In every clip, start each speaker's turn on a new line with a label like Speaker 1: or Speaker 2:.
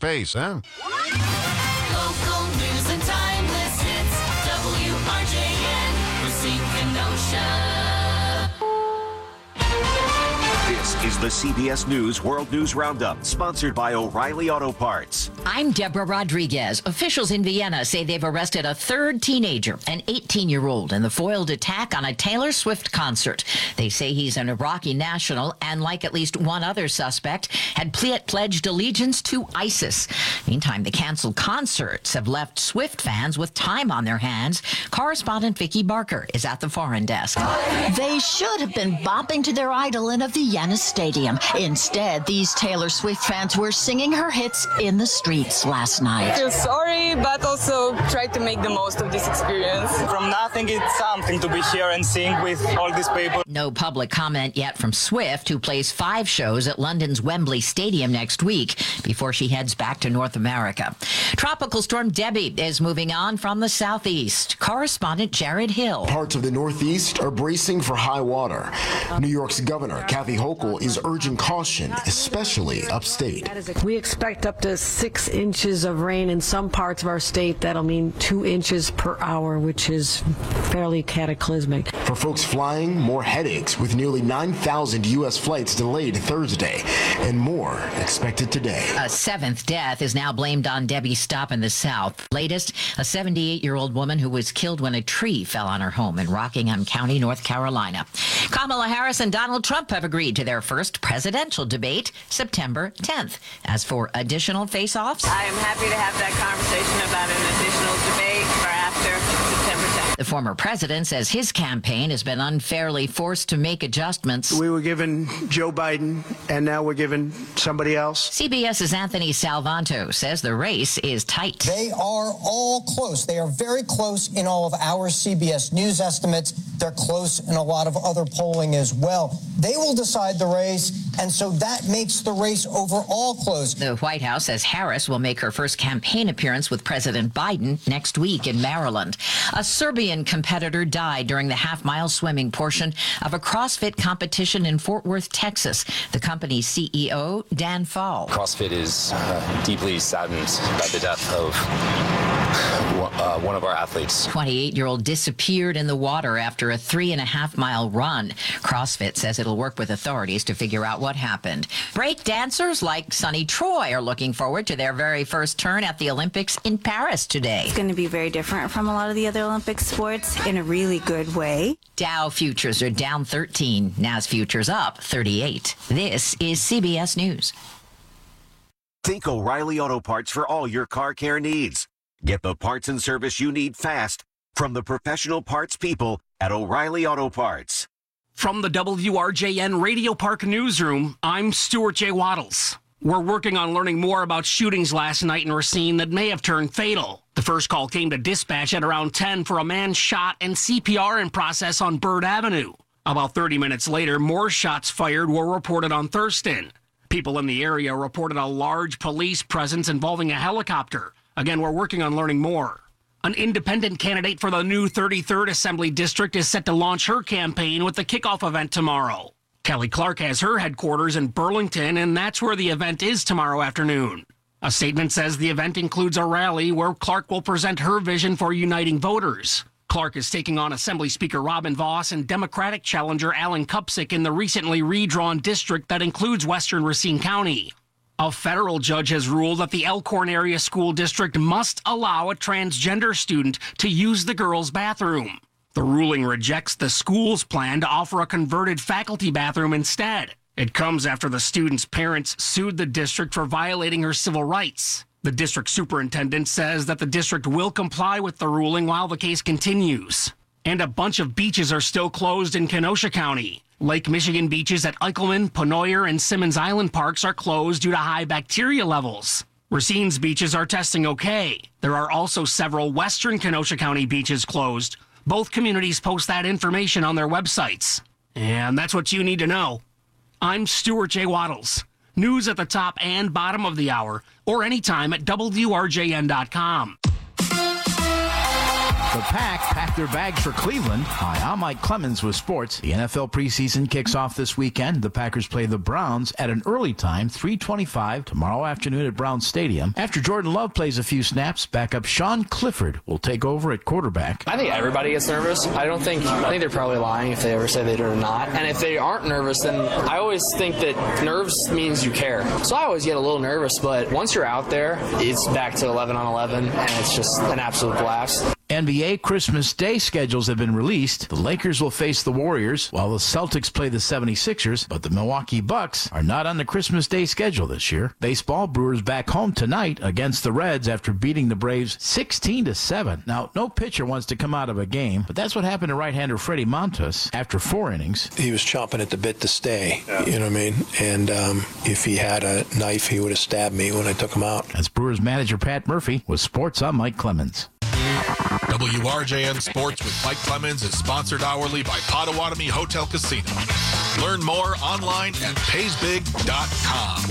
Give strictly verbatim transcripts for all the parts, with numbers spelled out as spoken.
Speaker 1: space, huh?
Speaker 2: Local news and timeless hits. W R J N, Racine, Kenosha.
Speaker 3: This is the C B S News World News Roundup, sponsored by O'Reilly Auto Parts.
Speaker 4: I'm Deborah Rodriguez. Officials in Vienna say they've arrested a third teenager, an eighteen-year-old, in the foiled attack on a Taylor Swift concert. They say he's an Iraqi national and, like at least one other suspect, had ple- pledged allegiance to ISIS. Meantime, the canceled concerts have left Swift fans with time on their hands. Correspondent Vicki Barker is at the foreign desk.
Speaker 5: They should have been bopping to their idol in a Vienna stadium. Instead, these Taylor Swift fans were singing her hits in the streets last night.
Speaker 6: I feel sorry, but also try to make the most of this experience.
Speaker 7: From nothing, it's something to be here and sing with all these people.
Speaker 4: No public comment yet from Swift, who plays five shows at London's Wembley Stadium next week before she heads back to North America. Tropical storm Debbie is moving on from the southeast. Correspondent Jared Hill.
Speaker 8: Parts of the northeast are bracing for high water. New York's Governor Kathy Hochul is urging caution, especially upstate.
Speaker 9: We expect up to six inches of rain in some parts of our state. That'll mean two inches per hour, which is fairly cataclysmic.
Speaker 8: For folks flying, more headaches with nearly nine thousand U S flights delayed Thursday and more expected today.
Speaker 4: A seventh death is now blamed on Debbie's stop in the south. Latest, a seventy-eight-year-old woman who was killed when a tree fell on her home in Rockingham County, North Carolina. Kamala Harris and Donald Trump have agreed to their first presidential debate September tenth. As for additional face-offs,
Speaker 6: I am happy to have that conversation about an additional debate for after September tenth.
Speaker 4: The former president says his campaign has been unfairly forced to make adjustments.
Speaker 10: We were given Joe Biden, and now we're given somebody else.
Speaker 4: CBS's Anthony Salvanto says the race is tight.
Speaker 11: They are all close. They are very close in all of our C B S News estimates. They're close in a lot of other polling as well. They will decide the race, and so that makes the race overall close.
Speaker 4: The White House says Harris will make her first campaign appearance with President Biden next week in Maryland. A Serbian competitor died during the half-mile swimming portion of a CrossFit competition in Fort Worth, Texas. The company's C E O, Dan Fall.
Speaker 12: CrossFit is uh, deeply saddened by the death of uh, one of our athletes.
Speaker 4: twenty-eight-year-old disappeared in the water after a three and a half mile run. CrossFit says it'll work with authorities to figure out what happened. Break dancers like Sunny Troy are looking forward to their very first turn at the Olympics in Paris today.
Speaker 13: It's going to be very different from a lot of the other Olympic sports in a really good way.
Speaker 4: Dow futures are down thirteen. N A S futures up thirty-eight. This is C B S News.
Speaker 3: Think O'Reilly Auto Parts for all your car care needs. Get the parts and service you need fast from the professional parts people at O'Reilly Auto Parts.
Speaker 14: From the W R J N Radio Park Newsroom, I'm Stuart J. Waddles. We're working on learning more about shootings last night in Racine that may have turned fatal. The first call came to dispatch at around ten for a man shot and C P R in process on Bird Avenue. About thirty minutes later, more shots fired were reported on Thurston. People in the area reported a large police presence involving a helicopter. Again, we're working on learning more. An independent candidate for the new thirty-third Assembly District is set to launch her campaign with the kickoff event tomorrow. Kelly Clark has her headquarters in Burlington, and that's where the event is tomorrow afternoon. A statement says the event includes a rally where Clark will present her vision for uniting voters. Clark is taking on Assembly Speaker Robin Vos and Democratic challenger Alan Kupczyk in the recently redrawn district that includes western Racine County. A federal judge has ruled that the Elkhorn Area School District must allow a transgender student to use the girls' bathroom. The ruling rejects the school's plan to offer a converted faculty bathroom instead. It comes after the student's parents sued the district for violating her civil rights. The district superintendent says that the district will comply with the ruling while the case continues. And a bunch of beaches are still closed in Kenosha County. Lake Michigan beaches at Eichelman, Penoyer, and Simmons Island parks are closed due to high bacteria levels. Racine's beaches are testing okay. There are also several western Kenosha County beaches closed. Both communities post that information on their websites. And that's what you need to know. I'm Stuart J. Waddles. News at the top and bottom of the hour, or anytime at W R J N dot com.
Speaker 1: The Pack packed their bags for Cleveland. Hi, I'm Mike Clemens with sports. The N F L preseason kicks off this weekend. The Packers play the Browns at an early time, three twenty-five, tomorrow afternoon at Brown Stadium. After Jordan Love plays a few snaps, backup Sean Clifford will take over at quarterback.
Speaker 15: I think everybody gets nervous. I don't think, I think they're probably lying if they ever say they do or not. And if they aren't nervous, then I always think that nerves means you care. So I always get a little nervous, but once you're out there, it's back to eleven on eleven, and it's just an absolute blast.
Speaker 1: N B A Christmas Day schedules have been released. The Lakers will face the Warriors, while the Celtics play the seventy-sixers, but the Milwaukee Bucks are not on the Christmas Day schedule this year. Baseball, Brewers back home tonight against the Reds after beating the Braves sixteen to seven. Now, no pitcher wants to come out of a game, but that's what happened to right-hander Freddie Montas after four innings.
Speaker 16: He was chomping at the bit to stay, yeah. You know what I mean? And um, if he had a knife, he would have stabbed me when I took him out.
Speaker 1: That's Brewers manager Pat Murphy with Sports. I'm Mike Clemens.
Speaker 17: W R J N Sports with Mike Clemens is sponsored hourly by Potawatomi Hotel Casino. Learn more online at pays big dot com.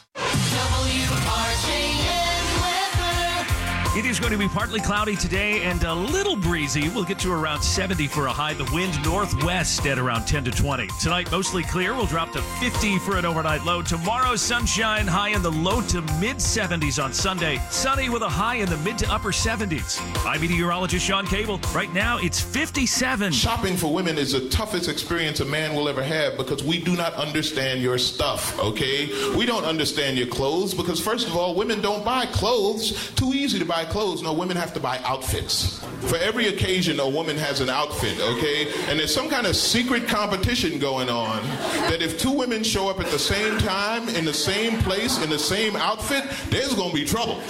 Speaker 2: W R J N weather.
Speaker 18: It is going to be partly cloudy today and a little breezy. We'll get to around seventy for a high. The wind northwest at around ten to twenty. Tonight, mostly clear. We'll drop to fifty for an overnight low. Tomorrow, sunshine, high in the low to mid seventies on Sunday. Sunny with a high in the mid to upper seventies. I'm meteorologist Sean Cable. Right now, it's fifty-seven.
Speaker 19: Shopping for women is the toughest experience a man will ever have because we do not understand your stuff, okay? We don't understand your clothes because, first of all, women don't buy clothes. Too easy to buy clothes. No, women have to buy outfits. For every occasion, a woman has an outfit, okay? And there's some kind of secret competition going on that if two women show up at the same time, in the same place, in the same outfit, there's gonna be trouble.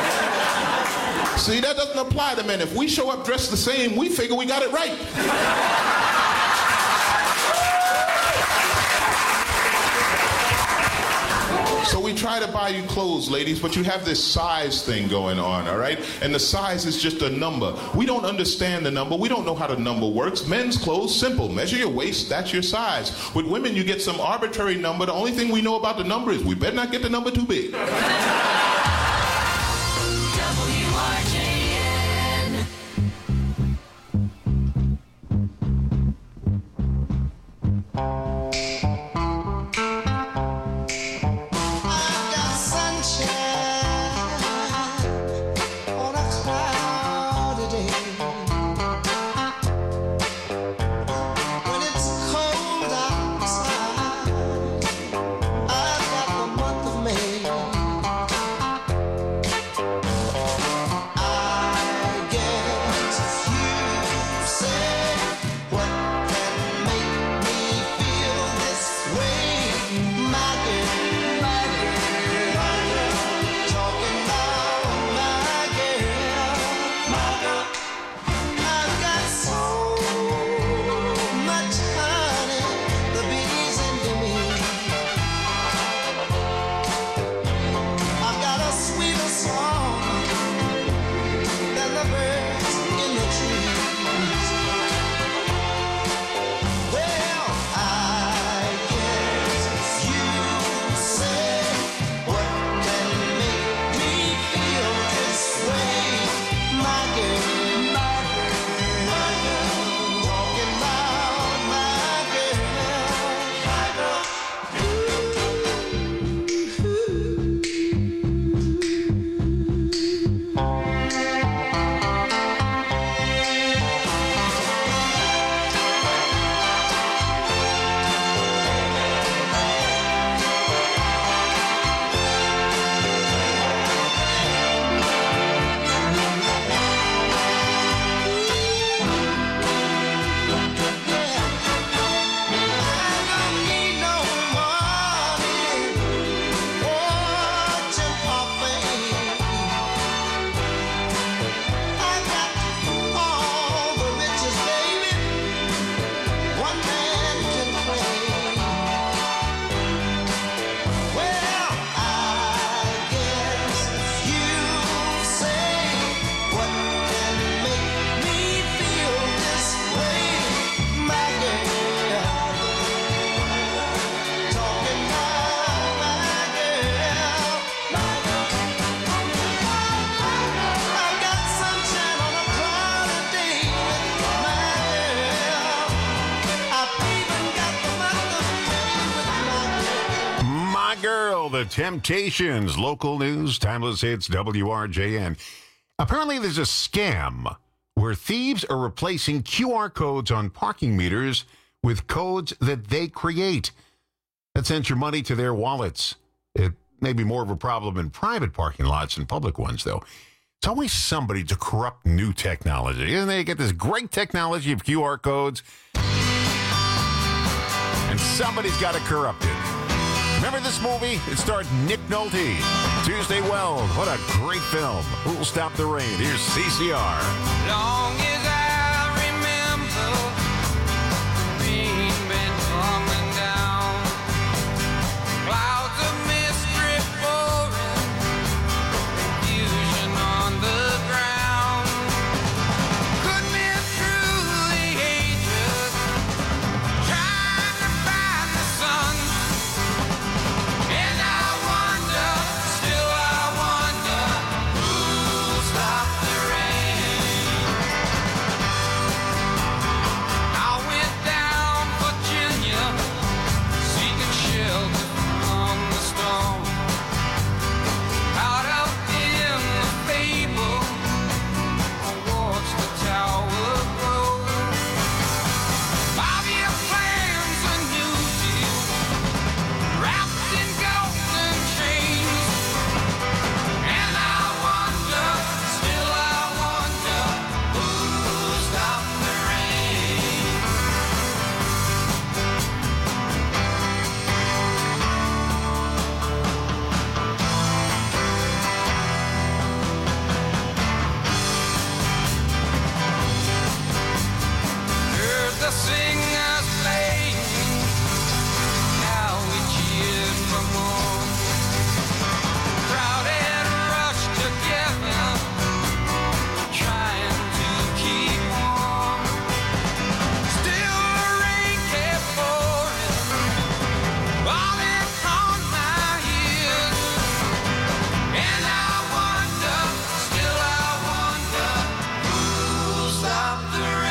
Speaker 19: See, that doesn't apply to men. If we show up dressed the same, we figure we got it right. So we try to buy you clothes, ladies, but you have this size thing going on, all right? And the size is just a number. We don't understand the number. We don't know how the number works. Men's clothes, simple. Measure your waist, that's your size. With women, you get some arbitrary number. The only thing we know about the number is we better not get the number too big.
Speaker 2: W R J N.
Speaker 20: The Temptations. Local news, timeless hits, W R J N. Apparently, there's a scam where thieves are replacing Q R codes on parking meters with codes that they create. That sends your money to their wallets. It may be more of a problem in private parking lots than public ones, though. It's always somebody to corrupt new technology. And they get this great technology of Q R codes, and somebody's got to corrupt it. Remember this movie? It starred Nick Nolte, Tuesday Weld. What a great film. Who'll Stop the Rain? Here's C C R.
Speaker 2: Long as I remember, the rain been coming down. Clouds of mystery pouring, confusion on the ground. Could be through the ages, trying to find the sun. And I wonder, still I wonder, who'll stop the rain? I went down Virginia, seeking shelter from the storm. Out up in the fable, I watched the tower grow. Five-year plans, a new deal, wrapped in golden chains. And I wonder, still I wonder, who'll stop the rain? Heard the singers playing, now we cheered for more. Crowd had rushed together, trying to keep warm. Still the rain kept pouring, falling on my ears. And I wonder, still I wonder, who'll stop the rain?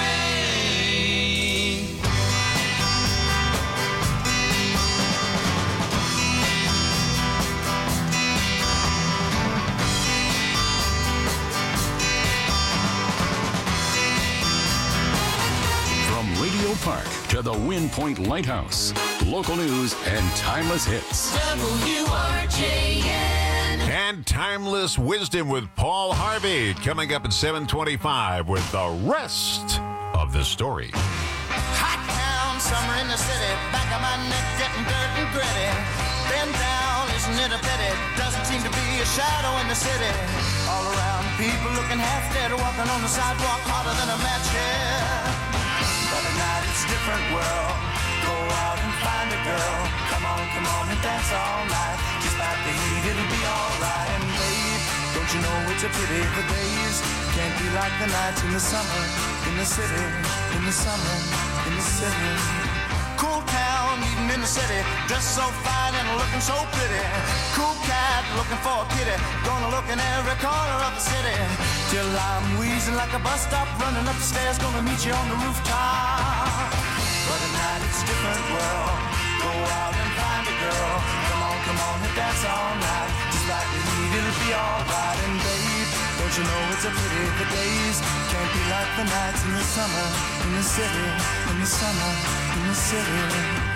Speaker 21: From Radio Park to the Wind Point Lighthouse, local news and timeless hits.
Speaker 2: W R J N.
Speaker 20: And Timeless Wisdom with Paul Harvey coming up at seven twenty-five with the rest of the story.
Speaker 2: Hot town, summer in the city, back of my neck getting dirt and gritty. Been down, isn't it a pity? Doesn't seem to be a shadow in the city. All around, people looking half dead, walking on the sidewalk harder than a match here. But at night it's a different world. Go out and find a girl. Come on, come on and dance all night. Despite the heat, it'll be alright. And babe, don't you know it's a pity the days can't be like the nights in the summer, in the city, in the summer, in the city. Cool town, eating in the city, dressed so fine and looking so pretty. Cool cat, looking for a kitty, gonna look in every corner of the city. Till I'm wheezing like a bus stop, running up the stairs, gonna meet you on the rooftop. But at night it's a different world. Go out and find a girl. Come on, come on and dance all night. Just like the heat, it'll be alright. And babe, don't you know it's a pity the days can't be like the nights in the summer, in the city, in the summer, in the city.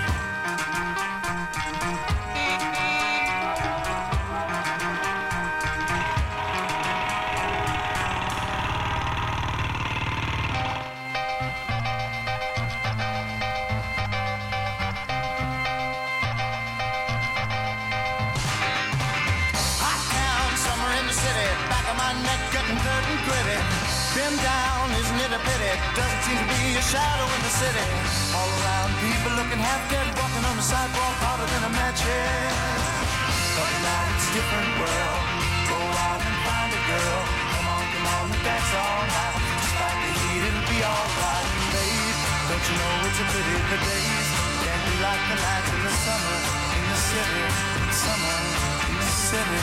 Speaker 2: Hot town, summer in the city, back of my neck getting dirt and gritty. Been down, isn't it a pity? Doesn't seem to be a shadow in the city. All around, people looking half dead, walking on the sidewalk harder than a match head. But now it's a different world. Go out and find a girl. Come on, come on and dance all night. Despite the heat, it'll be alright. And babe, don't you know it's a pity the days can't be like the nights in the summer, in the city, summer, in the city.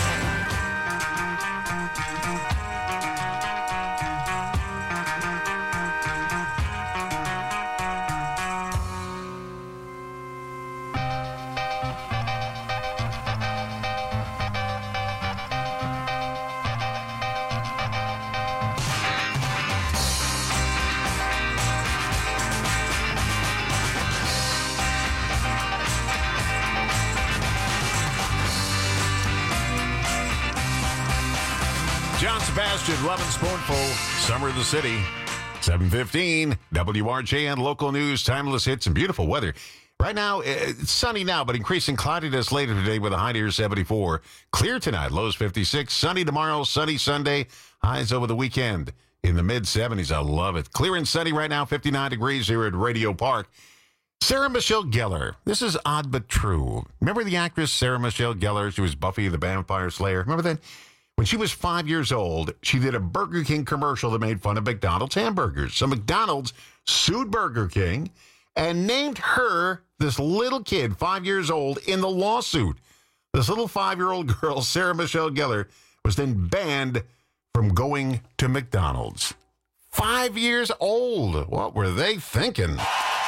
Speaker 20: John Sebastian, Love and Spoonful, Summer of the City. seven fifteen, W R J N, local news, timeless hits, and beautiful weather. Right now, it's sunny now, but increasing cloudiness later today with a high near seventy-four. Clear tonight, lows fifty-six. Sunny tomorrow, sunny Sunday. Highs over the weekend in the mid-seventies. I love it. Clear and sunny right now, fifty-nine degrees here at Radio Park. Sarah Michelle Gellar. This is odd but true. Remember the actress Sarah Michelle Gellar? She was Buffy the Vampire Slayer. Remember that? When she was five years old, she did a Burger King commercial that made fun of McDonald's hamburgers. So McDonald's sued Burger King and named her, this little kid, five years old, in the lawsuit. This little five-year-old girl, Sarah Michelle Gellar, was then banned from going to McDonald's. Five years old. What were they thinking?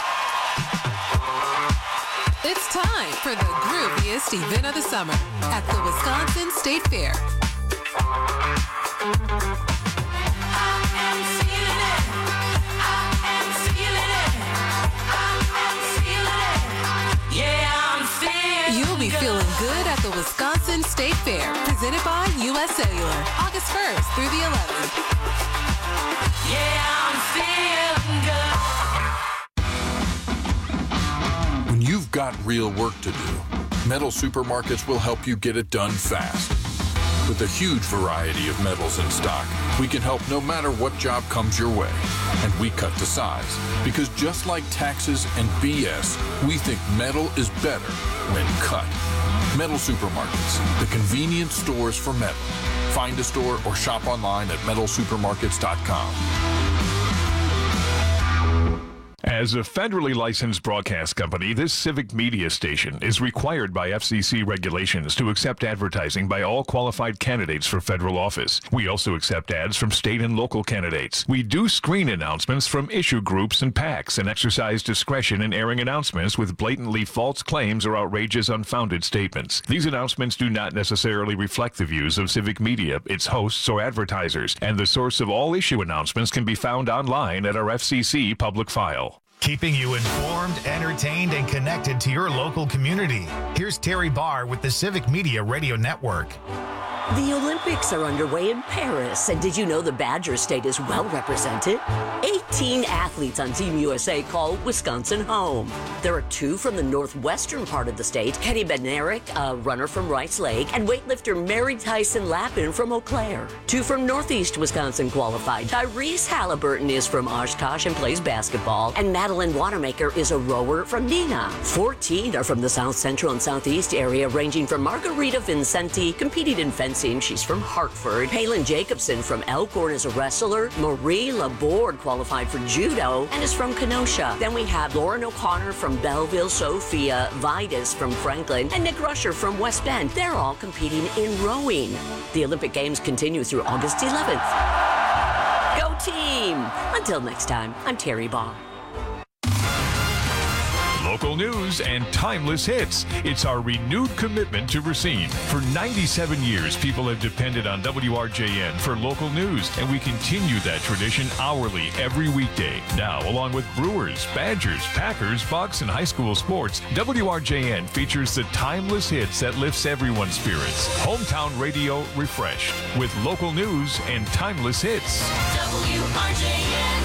Speaker 5: It's time for the grooviest event of the summer at the Wisconsin State Fair. You'll be feeling good at the Wisconsin State Fair, presented by U S Cellular, August first through the eleventh.
Speaker 22: Yeah, I'm feeling good. When you've got real work to do, Metal Supermarkets will help you get it done fast. With a huge variety of metals in stock, we can help no matter what job comes your way. And we cut to size. Because just like taxes and B S, we think metal is better when cut. Metal Supermarkets, the convenient stores for metal. Find a store or shop online at metal supermarkets dot com.
Speaker 23: As a federally licensed broadcast company, this civic media station is required by F C C regulations to accept advertising by all qualified candidates for federal office. We also accept ads from state and local candidates. We do screen announcements from issue groups and PACs and exercise discretion in airing announcements with blatantly false claims or outrageous unfounded statements. These announcements do not necessarily reflect the views of civic media, its hosts, or advertisers, and the source of all issue announcements can be found online at our F C C public file.
Speaker 24: Keeping you informed, entertained, and connected to your local community. Here's Terry Barr with the Civic Media Radio Network.
Speaker 25: The Olympics are underway in Paris, and did you know the Badger State is well represented? eighteen athletes on Team U S A call Wisconsin home. There are two from the northwestern part of the state, Kenny Bednarik, a runner from Rice Lake, and weightlifter Mary Tyson Lappin from Eau Claire. Two from northeast Wisconsin qualified. Tyrese Halliburton is from Oshkosh and plays basketball, and Madeline Wanamaker is a rower from Neenah. fourteen are from the south central and southeast area, ranging from Margarita Vincenti, competing in fencing. She's from Hartford. Palin Jacobson from Elkhorn is a wrestler. Marie Laborde qualified for judo and is from Kenosha. Then we have Lauren O'Connor from Belleville, Sophia Vitus from Franklin, and Nick Rusher from West Bend. They're all competing in rowing. The Olympic Games continue through August eleventh. Go team! Until next time, I'm Terry Baugh.
Speaker 23: Local news and timeless hits. It's our renewed commitment to Racine. For ninety-seven years, people have depended on W R J N for local news, and we continue that tradition hourly every weekday. Now, along with Brewers, Badgers, Packers, Bucks, and high school sports, W R J N features the timeless hits that lifts everyone's spirits. Hometown radio refreshed with local news and timeless hits.
Speaker 22: W R J N.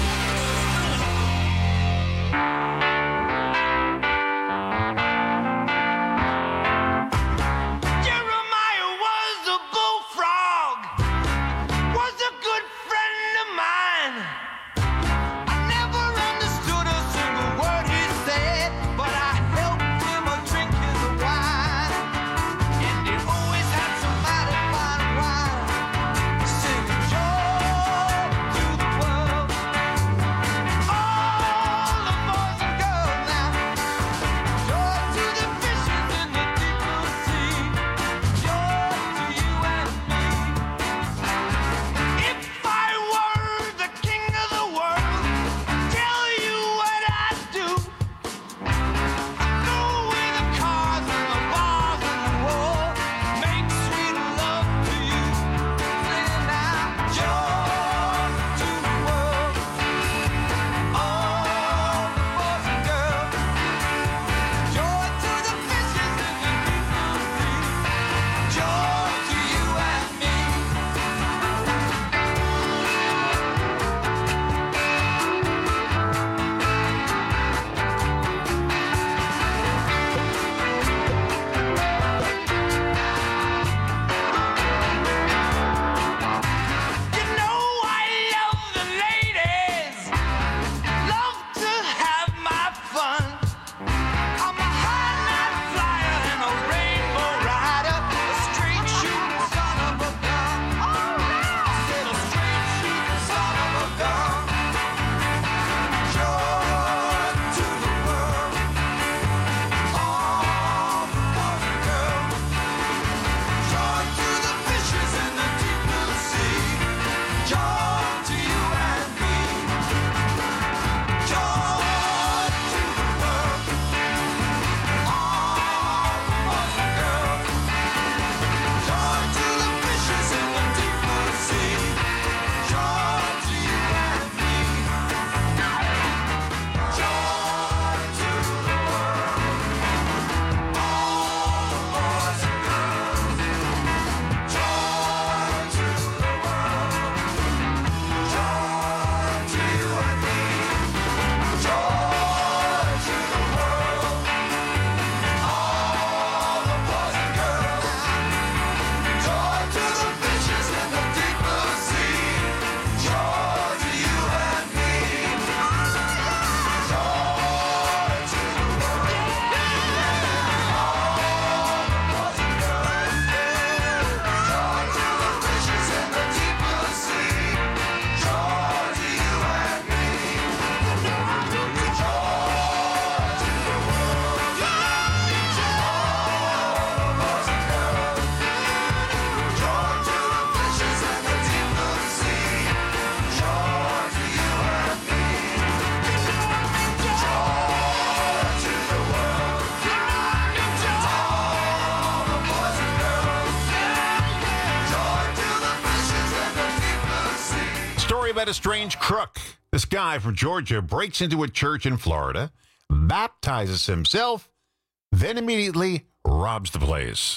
Speaker 20: story about a strange crook. This guy from Georgia breaks into a church in Florida, baptizes himself, then immediately robs the place.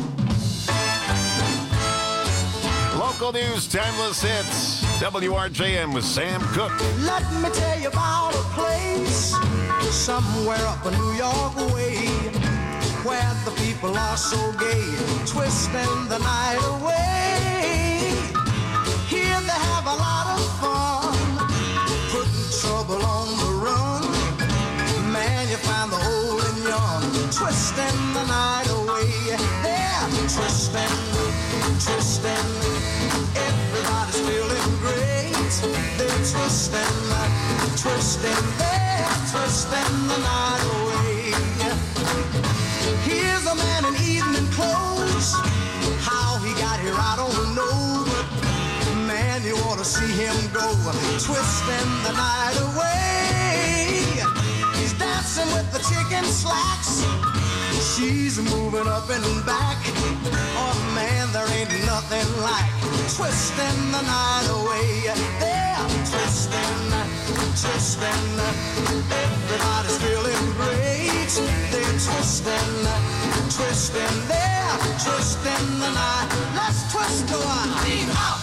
Speaker 20: Local news, timeless hits. W R J M with Sam Cooke.
Speaker 2: Let me tell you about a place somewhere up a New York way where the people are so gay, twisting the night away. Here they have a lot of fun, putting trouble on the run. Man, you find the old and young, twisting the night away. They're twisting, twisting. Everybody's feeling great. They're twisting, twisting. They're twisting the night away. Here's a man in evening clothes. How he got here, I don't know. But man, you ought to see him go, twisting the night away. He's dancing with the chicken slacks. She's moving up and back. Oh man, there ain't nothing like twisting the night away. They're twisting, twisting. Everybody's feeling great. They're twisting, twisting. They're twisting the night. Let's twist a while. Lean up,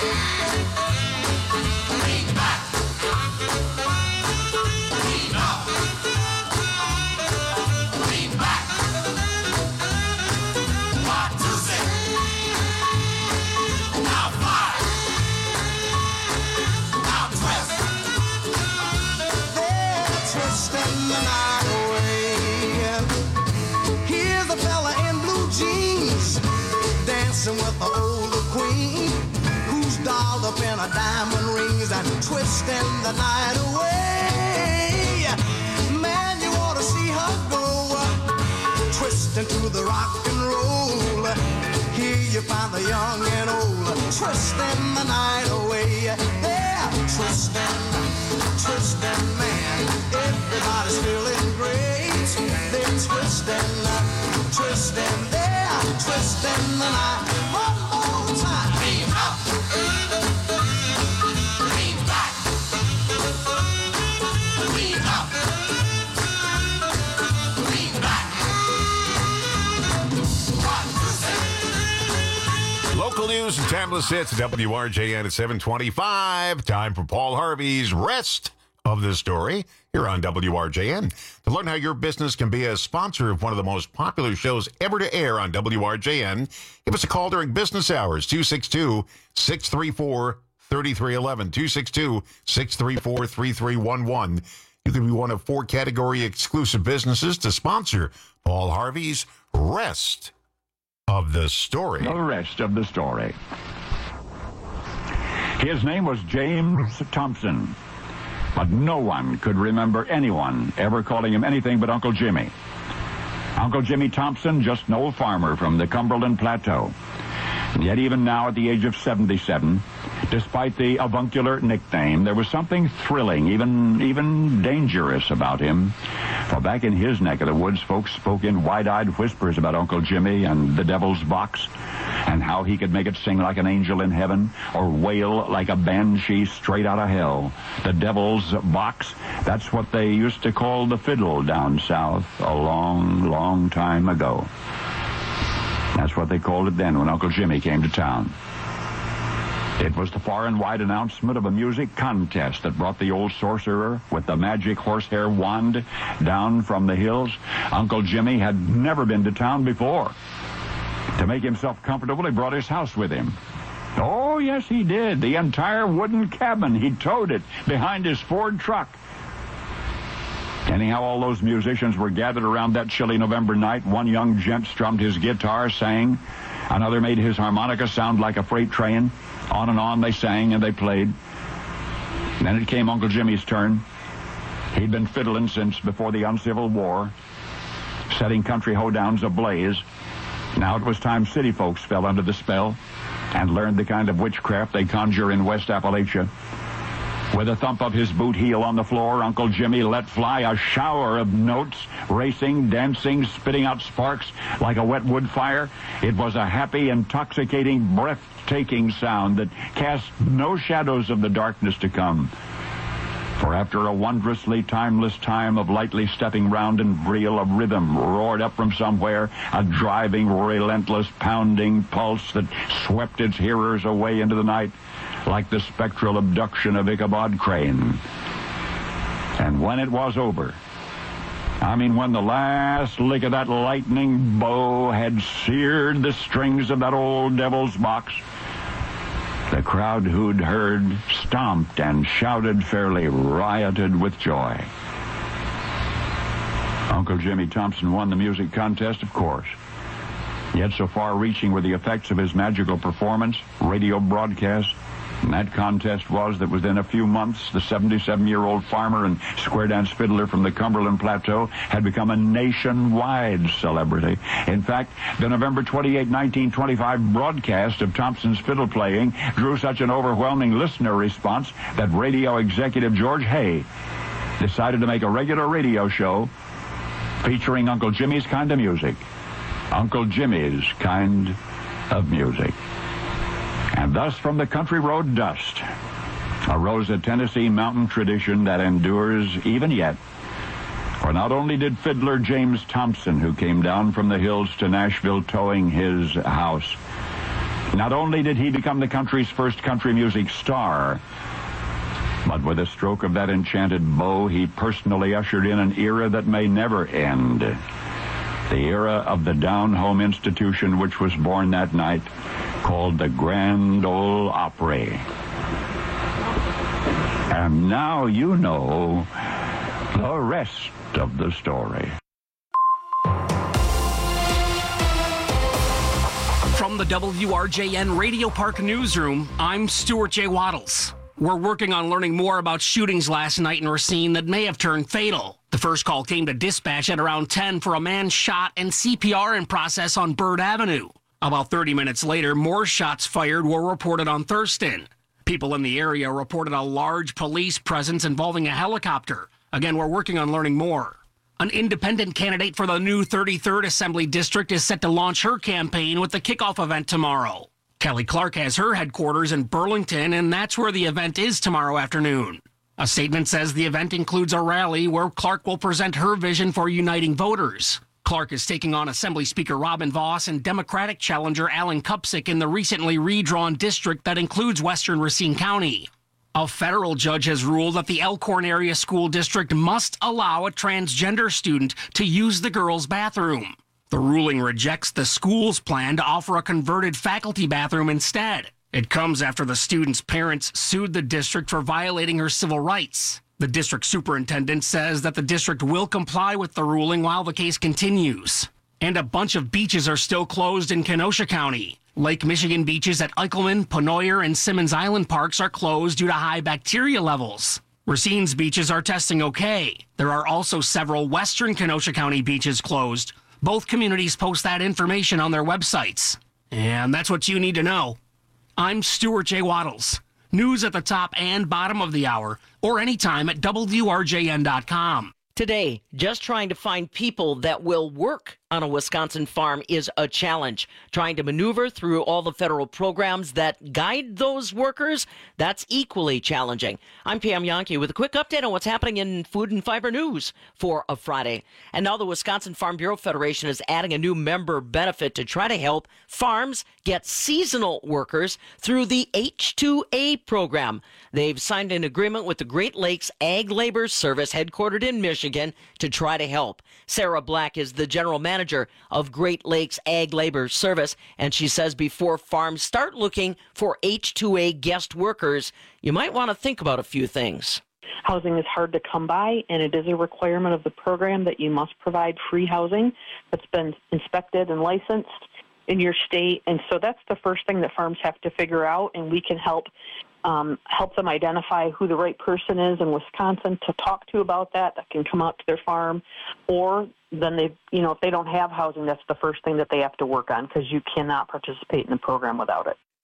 Speaker 2: lean back, lean up, lean back. One, two, six. Now five. Now twist. They're twisting the night away. Here's a fella in blue jeans dancing with the older queen who's dolled up in a diamond rings and twisting the night away. Man, you ought to see her go, twisting to the rock and roll. Here you find the young and old, twisting the night away. They're twisting, twisting, man. Everybody's feeling great. They're twisting, twisting. They're twisting the night. One more time. Lean up, lean back, lean up, lean back. One, two, six.
Speaker 20: Local news and timeless hits at W R J N at seven twenty-five. Time for Paul Harvey's Rest of the Story here on W R J N. To learn how your business can be a sponsor of one of the most popular shows ever to air on W R J N, give us a call during business hours, two six two, six three four, three three one one, two six two, six three four, three three one one. You could be one of four category exclusive businesses to sponsor Paul Harvey's Rest of the Story.
Speaker 6: The rest of the story. His name was James Thompson, but no one could remember anyone ever calling him anything but Uncle Jimmy. Uncle Jimmy Thompson, just an old farmer from the Cumberland Plateau. And yet even now, at the age of seventy-seven, despite the avuncular nickname, there was something thrilling, even even dangerous about him. For back in his neck of the woods, folks spoke in wide-eyed whispers about Uncle Jimmy and the Devil's Box, and how he could make it sing like an angel in heaven or wail like a banshee straight out of hell. The Devil's Box, that's what they used to call the fiddle down south a long, long time ago. That's what they called it then when Uncle Jimmy came to town. It was the far and wide announcement of a music contest that brought the old sorcerer with the magic horsehair wand down from the hills. Uncle Jimmy had never been to town before. To make himself comfortable, he brought his house with him. Oh, yes, he did. The entire wooden cabin. He towed it behind his Ford truck. Anyhow, all those musicians were gathered around that chilly November night. One young gent strummed his guitar, sang. Another made his harmonica sound like a freight train. On and on they sang and they played. And then it came Uncle Jimmy's turn. He'd been fiddling since before the uncivil war, setting country hoedowns ablaze. Now it was time city folks fell under the spell and learned the kind of witchcraft they conjure in West Appalachia. With a thump of his boot heel on the floor, Uncle Jimmy let fly a shower of notes, racing, dancing, spitting out sparks like a wet wood fire. It was a happy, intoxicating, breathtaking sound that cast no shadows of the darkness to come. For after a wondrously timeless time of lightly stepping round and reel, a rhythm roared up from somewhere, a driving, relentless, pounding pulse that swept its hearers away into the night like the spectral abduction of Ichabod Crane. And when it was over, I mean when the last lick of that lightning bow had seared the strings of that old devil's box, the crowd who'd heard stomped and shouted, fairly rioted with joy. Uncle Jimmy Thompson won the music contest, of course. Yet so far-reaching were the effects of his magical performance, radio broadcast, and that contest was that within a few months, the seventy-seven-year-old farmer and square dance fiddler from the Cumberland Plateau had become a nationwide celebrity. In fact, the November twenty-eighth, nineteen twenty-five broadcast of Thompson's fiddle playing drew such an overwhelming listener response that radio executive George Hay decided to make a regular radio show featuring Uncle Jimmy's kind of music. Uncle Jimmy's kind of music. And thus, from the country road dust, arose a Tennessee mountain tradition that endures even yet. For not only did fiddler James Thompson, who came down from the hills to Nashville towing his house, not only did he become the country's first country music star, but with a stroke of that enchanted bow, he personally ushered in an era that may never end. The era of the down-home institution which was born that night, called the Grand Ole Opry. And now you know the rest of the story.
Speaker 14: From the W R J N Radio Park Newsroom, I'm Stuart J. Waddles. We're working on learning more about shootings last night in Racine that may have turned fatal. The first call came to dispatch at around ten for a man shot and C P R in process on Bird Avenue. About thirty minutes later, more shots fired were reported on Thurston. People in the area reported a large police presence involving a helicopter. Again, we're working on learning more. An independent candidate for the new thirty-third Assembly District is set to launch her campaign with the kickoff event tomorrow. Kelly Clark has her headquarters in Burlington, and that's where the event is tomorrow afternoon. A statement says the event includes a rally where Clark will present her vision for uniting voters. Clark is taking on Assembly Speaker Robin Vos and Democratic challenger Alan Kupczyk in the recently redrawn district that includes western Racine County. A federal judge has ruled that the Elkhorn Area School District must allow a transgender student to use the girls' bathroom. The ruling rejects the school's plan to offer a converted faculty bathroom instead. It comes after the student's parents sued the district for violating her civil rights. The district superintendent says that the district will comply with the ruling while the case continues. And a bunch of beaches are still closed in Kenosha County. Lake Michigan beaches at Eichelman, Penoyer, and Simmons Island parks are closed due to high bacteria levels. Racine's beaches are testing okay. There are also several western Kenosha County beaches closed. Both communities post that information on their websites. And that's what you need to know. I'm Stuart J. Waddles. News at the top and bottom of the hour, or anytime at W R J N dot com.
Speaker 7: Today, just trying to find people that will work on a Wisconsin farm is a challenge. Trying to maneuver through all the federal programs that guide those workers, that's equally challenging. I'm Pam Yonke with a quick update on what's happening in food and fiber news for a Friday. And now the Wisconsin Farm Bureau Federation is adding a new member benefit to try to help farms get seasonal workers through the H two A program. They've signed an agreement with the Great Lakes Ag Labor Service, headquartered in Michigan, to try to help. Sarah Black is the general manager of Great Lakes Ag Labor Service, and she says before farms start looking for H two A guest workers, you might want to think about a few things.
Speaker 8: Housing is hard to come by, and it is a requirement of the program that you must provide free housing that's been inspected and licensed in your state. And so that's the first thing that farms have to figure out, and we can help um, help them identify who the right person is in Wisconsin to talk to about that, that can come out to their farm. Or then they, you know, if they don't have housing, that's the first thing that they have to work on, because you cannot participate in the program without it.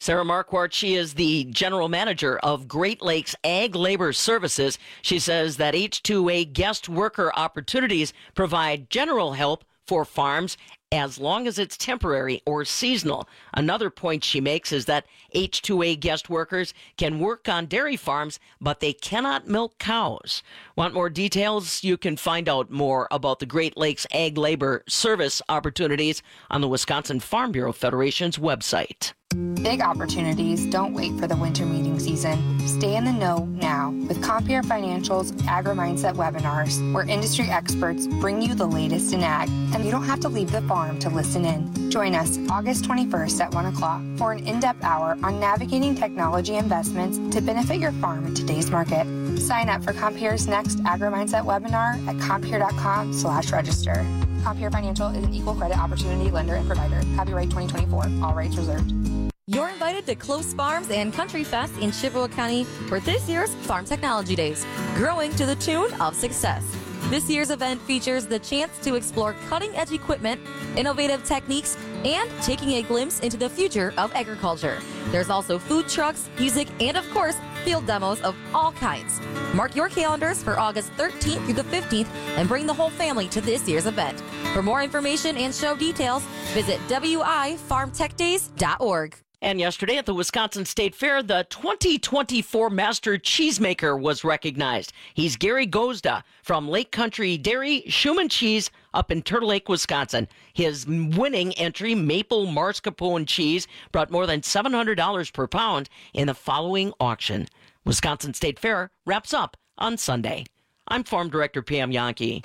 Speaker 7: Sarah Marquardt, she is the general manager of Great Lakes Ag Labor Services. She says that H two A guest worker opportunities provide general help for farms as long as it's temporary or seasonal. Another point she makes is that H two A guest workers can work on dairy farms, but they cannot milk cows. Want more details? You can find out more about the Great Lakes Ag Labor Service opportunities on the Wisconsin Farm Bureau Federation's website.
Speaker 9: Big opportunities don't wait for the winter meeting season. Stay in the know now with Compeer Financial's Agri-Mindset webinars, where industry experts bring you the latest in ag, and you don't have to leave the farm to listen in. Join us August twenty-first at one o'clock for an in-depth hour on navigating technology investments to benefit your farm in today's market. Sign up for Compeer's next Agri-Mindset webinar at compeer.com slash register. Compeer Financial is an equal credit opportunity lender and provider. Copyright twenty twenty-four. All rights reserved.
Speaker 10: You're invited to Close Farms and Country Fest in Chippewa County for this year's Farm Technology Days, growing to the tune of success. This year's event features the chance to explore cutting-edge equipment, innovative techniques, and taking a glimpse into the future of agriculture. There's also food trucks, music, and of course, field demos of all kinds. Mark your calendars for August thirteenth through the fifteenth and bring the whole family to this year's event. For more information and show details, visit w i farm tech days dot org.
Speaker 7: And yesterday at the Wisconsin State Fair, the twenty twenty-four Master Cheesemaker was recognized. He's Gary Gozda from Lake Country Dairy Schumann Cheese up in Turtle Lake, Wisconsin. His winning entry, maple mascarpone cheese, brought more than seven hundred dollars per pound in the following auction. Wisconsin State Fair wraps up on Sunday. I'm Farm Director Pam Yankee.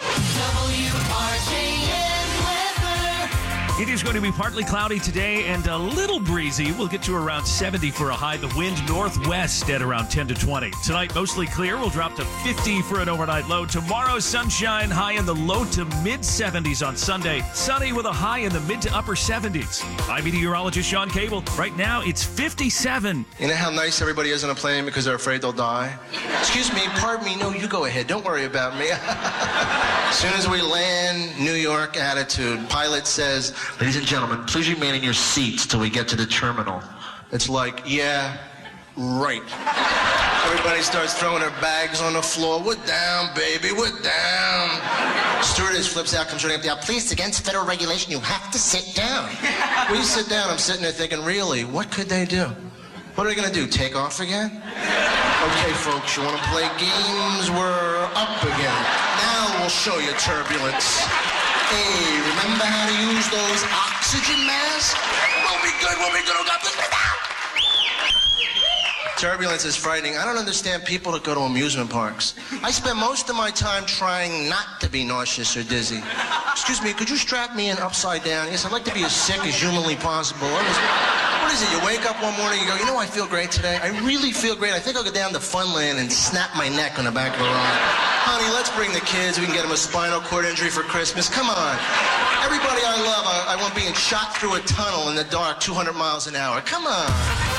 Speaker 18: It is going to be partly cloudy today and a little breezy. We'll get to around seventy for a high. The wind northwest at around ten to twenty. Tonight, mostly clear. We'll drop to fifty for an overnight low. Tomorrow, sunshine, high in the low to mid seventies on Sunday. Sunny with a high in the mid to upper seventies. I'm meteorologist Sean Cable. Right now, it's fifty-seven.
Speaker 11: You know how nice everybody is on a plane because they're afraid they'll die? Excuse me, pardon me. No, you go ahead. Don't worry about me. As soon as we land, New York attitude. Pilot says, "Ladies and gentlemen, please remain in your seats till we get to the terminal." It's like, yeah, right. Everybody starts throwing their bags on the floor. We're down, baby, we're down. Stewardess flips out, comes running up the aisle. "Please, against federal regulation, you have to sit down." Well, you sit down. I'm sitting there thinking, really, what could they do? What are they going to do, take off again? Okay, folks, you want to play games? We're up again. Now we'll show you turbulence. Hey, remember how to use those oxygen masks? We'll be good, we'll be good, we'll go push me down. Turbulence is frightening. I don't understand people that go to amusement parks. I spend most of my time trying not to be nauseous or dizzy. Excuse me, could you strap me in upside down? Yes, I'd like to be as sick as humanly possible. What is it, you wake up one morning, you go, you know, I feel great today. I really feel great. I think I'll go down to Funland and snap my neck on the back of a ride. Honey, let's bring the kids. We can get them a spinal cord injury for Christmas. Come on. Everybody I love, I, I want being shot through a tunnel in the dark two hundred miles an hour. Come on.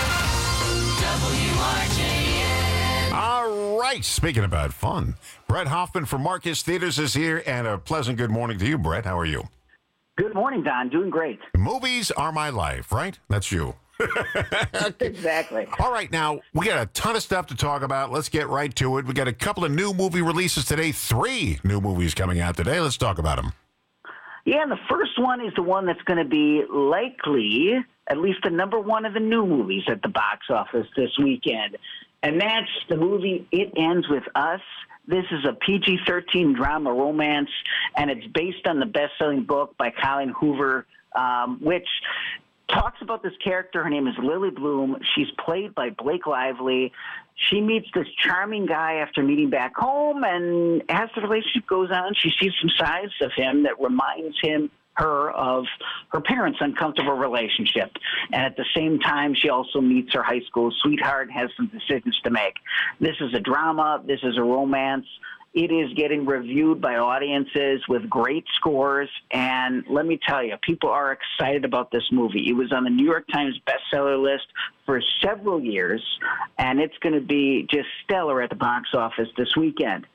Speaker 20: W R J N. All right. Speaking about fun, Brett Hoffman from Marcus Theaters is here, and a pleasant good morning to you, Brett. How are you?
Speaker 12: Good morning, Don. Doing great.
Speaker 20: Movies are my life, right? That's you.
Speaker 12: Exactly.
Speaker 20: All right, now, we got a ton of stuff to talk about. Let's get right to it. We got a couple of new movie releases today, three new movies coming out today. Let's talk about them.
Speaker 12: Yeah, the first one is the one that's going to be likely at least the number one of the new movies at the box office this weekend, and that's the movie It Ends With Us. This is a P G thirteen drama romance, and it's based on the best-selling book by Colleen Hoover, um, which talks about this character. Her name is Lily Bloom. She's played by Blake Lively. She meets this charming guy after meeting back home, and as the relationship goes on, she sees some sides of him that reminds him her of her parents' uncomfortable relationship. And at the same time, she also meets her high school sweetheart and has some decisions to make. This is a drama. This is a romance. It is getting reviewed by audiences with great scores. And let me tell you, people are excited about this movie. It was on the New York Times bestseller list for several years, and it's going to be just stellar at the box office this weekend.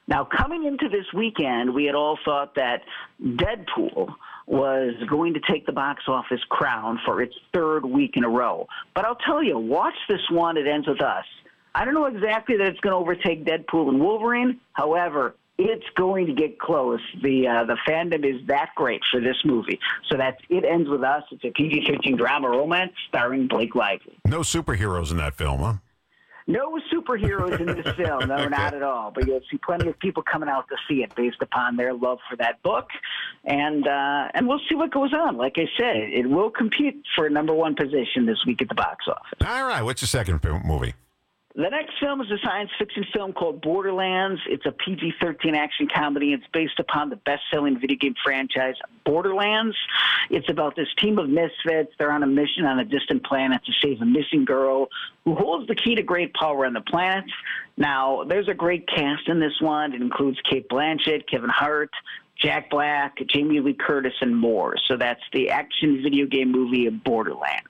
Speaker 12: Now, coming into this weekend, we had all thought that Deadpool was going to take the box office crown for its third week in a row. But I'll tell you, watch this one, It Ends With Us. I don't know exactly that it's going to overtake Deadpool and Wolverine. However, it's going to get close. The uh, the fandom is that great for this movie. So that's It Ends With Us. It's a P G thirteen drama romance starring Blake Lively.
Speaker 20: No superheroes in that film, huh?
Speaker 12: No superheroes in this film, no, not at all. But you'll see plenty of people coming out to see it based upon their love for that book. And uh, and we'll see what goes on. Like I said, it will compete for a number one position this week at the box office.
Speaker 20: All right. What's your second movie?
Speaker 12: The next film is a science fiction film called Borderlands. It's a P G thirteen action comedy. It's based upon the best-selling video game franchise Borderlands. It's about this team of misfits. They're on a mission on a distant planet to save a missing girl who holds the key to great power on the planet. Now, there's a great cast in this one. It includes Cate Blanchett, Kevin Hart, Jack Black, Jamie Lee Curtis, and more. So that's the action video game movie of Borderlands.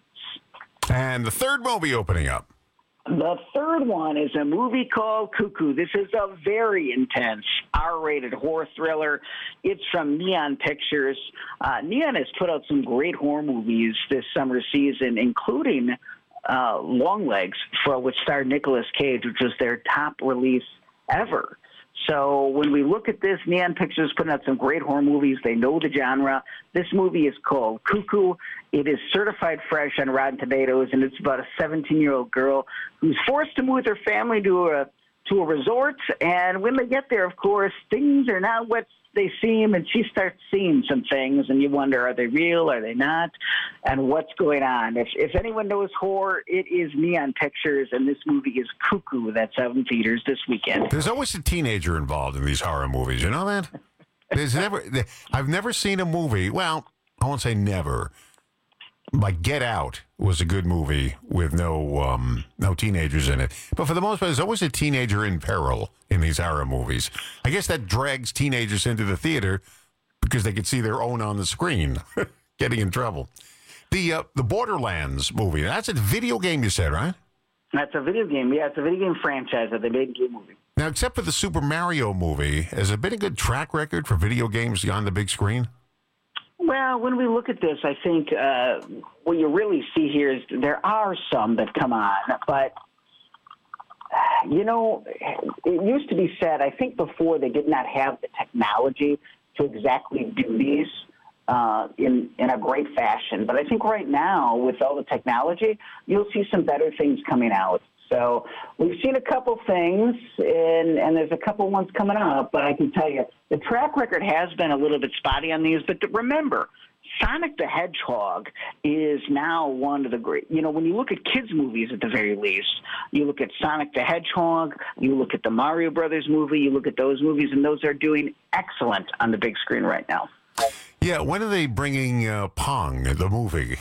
Speaker 20: And the third movie opening up.
Speaker 12: The third one is a movie called Cuckoo. This is a very intense R-rated horror thriller. It's from Neon Pictures. Uh, Neon has put out some great horror movies this summer season, including uh, Longlegs, for which starred Nicolas Cage, which was their top release ever. So when we look at this, Neon Pictures putting out some great horror movies. They know the genre. This movie is called Cuckoo. It is certified fresh on Rotten Tomatoes, and it's about a seventeen-year-old girl who's forced to move with her family to a to a resort. And when they get there, of course, things are not what they seem, and she starts seeing some things, and you wonder, are they real, are they not, and what's going on? If if anyone knows horror, it is Neon Pictures, and this movie is Cuckoo. That's out in theaters this weekend.
Speaker 20: There's always a teenager involved in these horror movies. You know that? There's never. I've never seen a movie. Well, I won't say never. Like Get Out was a good movie with no um, no teenagers in it. But for the most part, there's always a teenager in peril in these horror movies. I guess that drags teenagers into the theater because they can see their own on the screen getting in trouble. The uh, the Borderlands movie, that's a video game you said, right?
Speaker 12: That's a video game. Yeah, it's a video game franchise that they made into a movie.
Speaker 20: Now, except for the Super Mario movie, has it been a good track record for video games on the big screen?
Speaker 12: Well, when we look at this, I think uh, what you really see here is there are some that come on, but, you know, it used to be said, I think before they did not have the technology to exactly do these uh, in, in a great fashion. But I think right now, with all the technology, you'll see some better things coming out. So we've seen a couple things, and, and there's a couple ones coming up, but I can tell you the track record has been a little bit spotty on these. But remember, Sonic the Hedgehog is now one of the great, you know, when you look at kids' movies at the very least, you look at Sonic the Hedgehog, you look at the Mario Brothers movie, you look at those movies, and those are doing excellent on the big screen right now.
Speaker 20: Yeah, when are they bringing uh, Pong, the movie?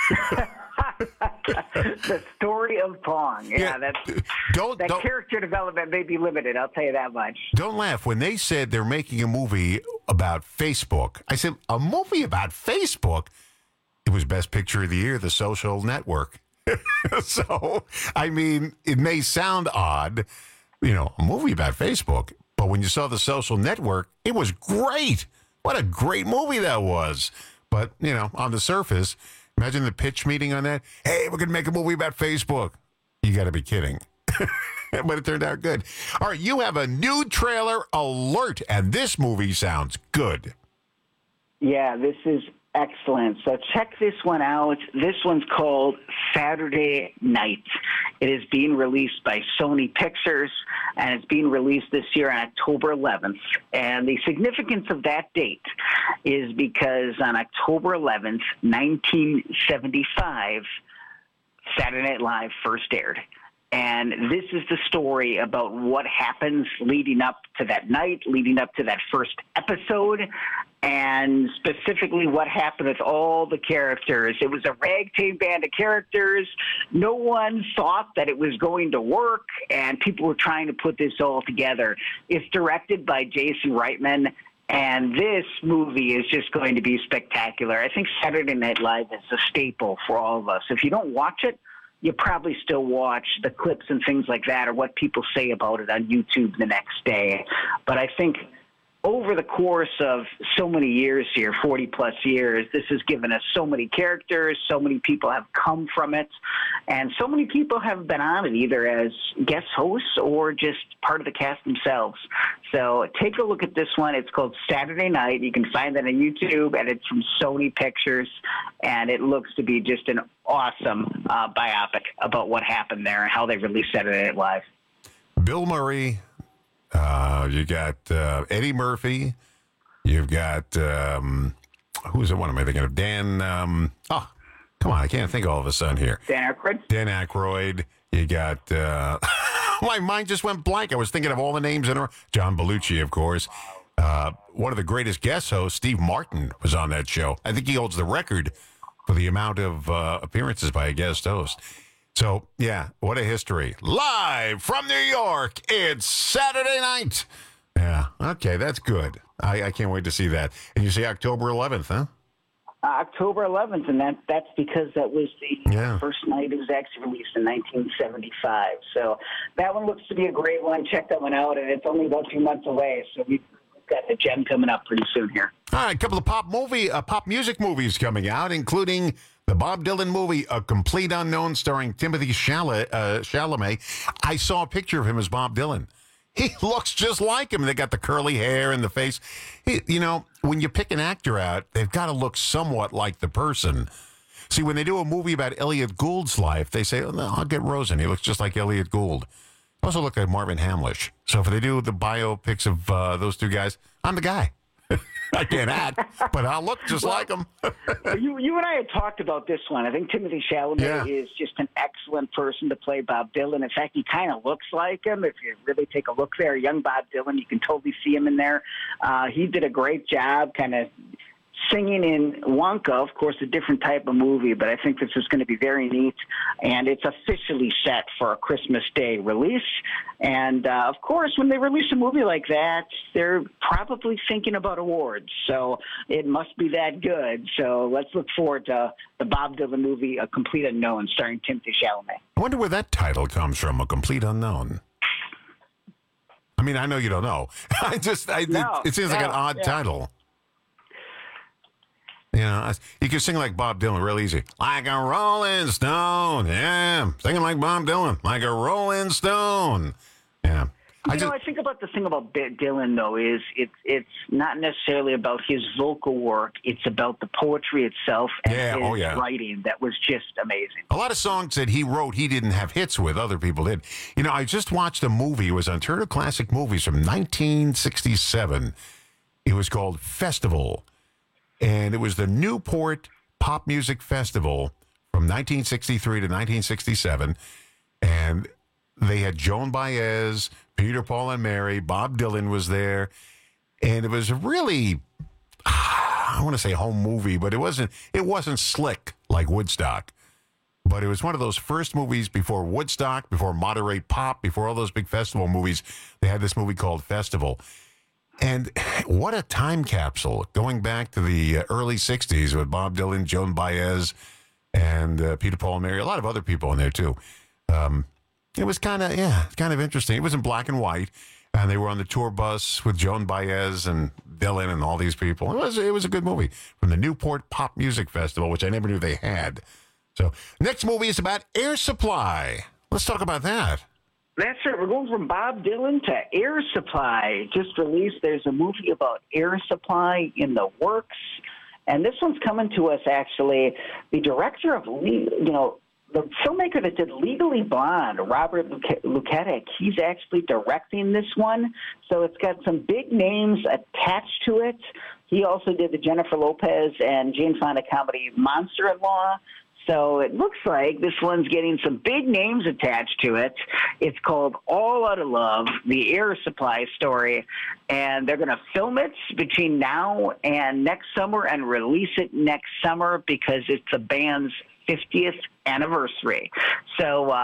Speaker 12: The story of Pong. Yeah, yeah that's,
Speaker 20: don't,
Speaker 12: that
Speaker 20: don't,
Speaker 12: character development may be limited, I'll tell you that much.
Speaker 20: Don't laugh. When they said they're making a movie about Facebook, I said, a movie about Facebook? It was Best Picture of the Year, The Social Network. So, I mean, it may sound odd, you know, a movie about Facebook, but when you saw The Social Network, it was great. What a great movie that was. But, you know, on the surface, imagine the pitch meeting on that. Hey, we're going to make a movie about Facebook. You got to be kidding. But it turned out good. All right, you have a new trailer alert, and this movie sounds good.
Speaker 12: Yeah, this is excellent. So check this one out. This one's called Saturday Night. It is being released by Sony Pictures, and it's being released this year on October eleventh. And the significance of that date is because on October eleventh, nineteen seventy-five, Saturday Night Live first aired. And this is the story about what happens leading up to that night, leading up to that first episode, and specifically what happened with all the characters. It was a ragtag band of characters. No one thought that it was going to work, and people were trying to put this all together. It's directed by Jason Reitman, and this movie is just going to be spectacular. I think Saturday Night Live is a staple for all of us. If you don't watch it, you probably still watch the clips and things like that or what people say about it on YouTube the next day. But I think over the course of so many years here, forty plus years, this has given us so many characters, so many people have come from it, and so many people have been on it either as guest hosts or just part of the cast themselves. So take a look at this one. It's called Saturday Night. You can find that on YouTube, and it's from Sony Pictures, and it looks to be just an awesome uh, biopic about what happened there and how they released Saturday Night Live.
Speaker 20: Bill Murray. Uh, you got uh, Eddie Murphy. You've got, um, who's the one am I thinking of? Dan, um, oh, come on, I can't think all of a sudden here.
Speaker 12: Dan Aykroyd?
Speaker 20: Dan Aykroyd. You got, uh, my mind just went blank. I was thinking of all the names in a John Belushi, of course. Uh, one of the greatest guest hosts, Steve Martin, was on that show. I think he holds the record for the amount of uh, appearances by a guest host. So, yeah, what a history. Live from New York, it's Saturday night. Yeah, okay, that's good. I, I can't wait to see that. And you say October eleventh, huh?
Speaker 12: Uh, October eleventh, and that that's because that was the
Speaker 20: yeah.
Speaker 12: first night it was actually released in nineteen seventy-five. So that one looks to be a great one. Check that one out, and it's only about two months away. So we've got the gem coming up pretty soon here.
Speaker 20: All right, a couple of pop movie, uh, pop music movies coming out, including the Bob Dylan movie, A Complete Unknown, starring Timothy Chalamet. Uh, Chalamet. I saw a picture of him as Bob Dylan. He looks just like him. They got the curly hair and the face. He, you know, when you pick an actor out, they've got to look somewhat like the person. See, when they do a movie about Elliot Gould's life, they say, oh, no, I'll get Rosen. He looks just like Elliot Gould. Also look like Marvin Hamlish. So if they do the biopics of uh, those two guys, I'm the guy. I can't act, but I'll look just well, like him.
Speaker 12: you, you and I had talked about this one. I think Timothy Chalamet yeah. is just an excellent person to play Bob Dylan. In fact, he kind of looks like him. If you really take a look there, young Bob Dylan, you can totally see him in there. Uh, he did a great job kind of singing in Wonka, of course, a different type of movie, but I think this is going to be very neat, and it's officially set for a Christmas Day release. And, uh, of course, when they release a movie like that, they're probably thinking about awards, so it must be that good. So let's look forward to the Bob Dylan movie, A Complete Unknown, starring Timothy Chalamet.
Speaker 20: I wonder where that title comes from, A Complete Unknown. I mean, I know you don't know. I just, I,
Speaker 12: no,
Speaker 20: it, it seems
Speaker 12: no,
Speaker 20: like an odd
Speaker 12: yeah.
Speaker 20: title. You know, you can sing like Bob Dylan real easy. Like a rolling stone. Yeah. Singing like Bob Dylan. Like a rolling stone. Yeah.
Speaker 12: You
Speaker 20: I
Speaker 12: know,
Speaker 20: just,
Speaker 12: I think about the thing about Dylan, though, is it's it's not necessarily about his vocal work. It's about the poetry itself and
Speaker 20: yeah,
Speaker 12: his
Speaker 20: oh, yeah.
Speaker 12: writing that was just amazing.
Speaker 20: A lot of songs that he wrote, he didn't have hits with. Other people did. You know, I just watched a movie. It was on Turner Classic Movies from nineteen sixty-seven. It was called Festival. And it was the Newport Pop Music Festival from nineteen sixty-three to nineteen sixty-seven. And they had Joan Baez, Peter, Paul, and Mary. Bob Dylan was there. And it was a really, I want to say home movie, but it wasn't, it wasn't slick like Woodstock. But it was one of those first movies before Woodstock, before Monterey Pop, before all those big festival movies. They had this movie called Festival. And what a time capsule, going back to the early sixties with Bob Dylan, Joan Baez, and uh, Peter, Paul, and Mary. A lot of other people in there, too. Um, it was kind of, yeah, kind of interesting. It was in black and white, and they were on the tour bus with Joan Baez and Dylan and all these people. It was, it was a good movie from the Newport Pop Music Festival, which I never knew they had. So, next movie is about Air Supply. Let's talk about that.
Speaker 12: That's right. We're going from Bob Dylan to Air Supply. Just released. There's a movie about Air Supply in the works. And this one's coming to us, actually. The director of, you know, the filmmaker that did Legally Blonde, Robert Luketic, he's actually directing this one. So it's got some big names attached to it. He also did the Jennifer Lopez and Jane Fonda comedy Monster-in-Law. So it looks like this one's getting some big names attached to it. It's called All Out of Love, the Air Supply story. And they're going to film it between now and next summer and release it next summer because it's the band's fiftieth anniversary. So uh,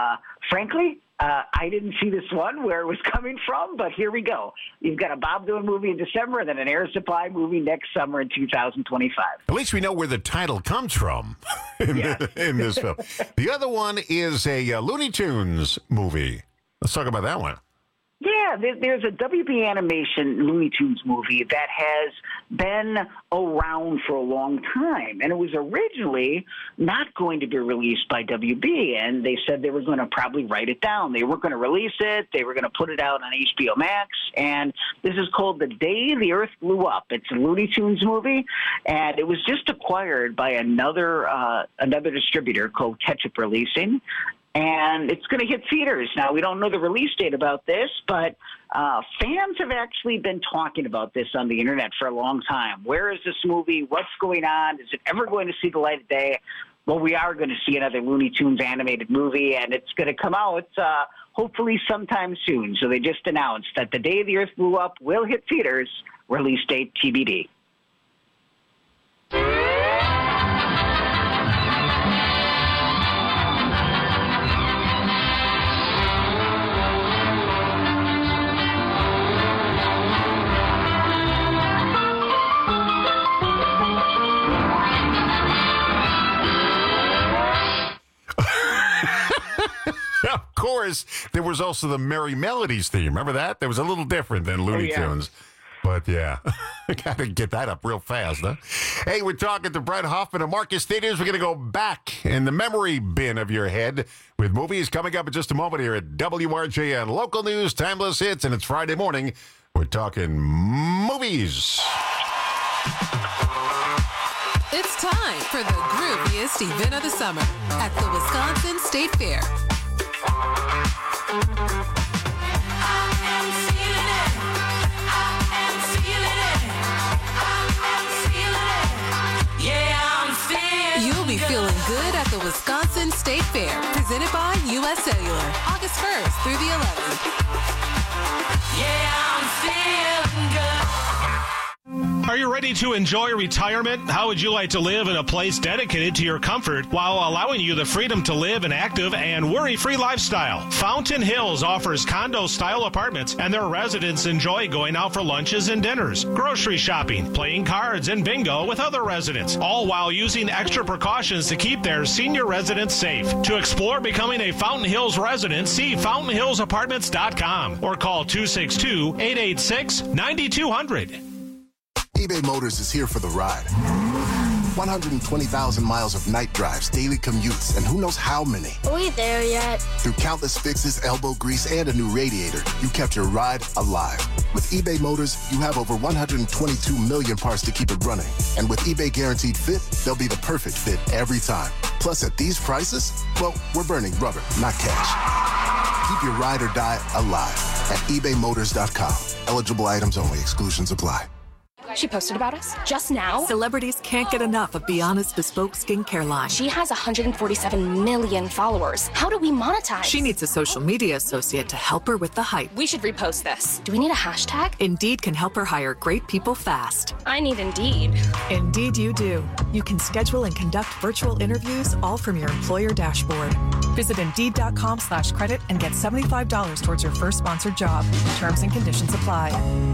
Speaker 12: frankly, uh, I didn't see this one where it was coming from, but here we go. You've got a Bob Dylan movie in December and then an Air Supply movie next summer in two thousand twenty-five.
Speaker 20: At least we know where the title comes from in,
Speaker 12: Yes.
Speaker 20: the, in this film. The other one is a uh, Looney Tunes movie. Let's talk about that one.
Speaker 12: Yeah, there, there's a W B Animation Looney Tunes movie that has been around for a long time, and it was originally not going to be released by W B, and they said they were going to probably write it down. They weren't going to release it. They were going to put it out on H B O Max, and this is called The Day the Earth Blew Up. It's a Looney Tunes movie, and it was just acquired by another uh, another distributor called Ketchup Releasing. And it's going to hit theaters. Now, we don't know the release date about this, but uh, fans have actually been talking about this on the internet for a long time. Where is this movie? What's going on? Is it ever going to see the light of day? Well, we are going to see another Looney Tunes animated movie, and it's going to come out uh, hopefully sometime soon. So they just announced that The Day the Earth Blew Up will hit theaters, release date T B D.
Speaker 20: Of course, there was also the Merry Melodies theme. Remember that? That was a little different than Looney
Speaker 12: Oh, yeah.
Speaker 20: Tunes. But yeah, got to get that up real fast, huh? Hey, we're talking to Brett Hoffman of Marcus Theaters. We're going to go back in the memory bin of your head with movies coming up in just a moment here at W R J N. Local news, timeless hits, and it's Friday morning. We're talking movies.
Speaker 5: It's time for the grooviest event of the summer at the Wisconsin State Fair. You'll be feeling good at the Wisconsin State Fair, presented by U S Cellular, August first through the eleventh.
Speaker 3: Yeah, I'm feeling good. Are you ready to enjoy retirement? How would you like to live in a place dedicated to your comfort while allowing you the freedom to live an active and worry-free lifestyle? Fountain Hills offers condo-style apartments, and their residents enjoy going out for lunches and dinners, grocery shopping, playing cards, and bingo with other residents, all while using extra precautions to keep their senior residents safe. To explore becoming a Fountain Hills resident, see fountain hills apartments dot com or call two six two, eight eight six, nine two zero zero.
Speaker 4: eBay Motors is here for the ride. one hundred twenty thousand miles of night drives, daily commutes, and who knows how many.
Speaker 13: Are we there yet?
Speaker 4: Through countless fixes, elbow grease, and a new radiator, you kept your ride alive. With eBay Motors, you have over one hundred twenty-two million parts to keep it running. And with eBay Guaranteed Fit, they'll be the perfect fit every time. Plus, at these prices, well, we're burning rubber, not cash. Keep your ride or die alive at ebay motors dot com. Eligible items only. Exclusions apply.
Speaker 13: She posted about us just now.
Speaker 15: Celebrities can't get enough of Beyond's bespoke skincare line.
Speaker 13: She has one hundred forty-seven million followers. How do we monetize?
Speaker 15: She needs a social media associate to help her with the hype.
Speaker 13: We should repost this. Do we need a hashtag?
Speaker 15: Indeed can help her hire great people fast.
Speaker 13: I need Indeed.
Speaker 15: Indeed you do. You can schedule and conduct virtual interviews all from your employer dashboard. Visit Indeed.com slash credit and get seventy-five dollars towards your first sponsored job. Terms and conditions apply.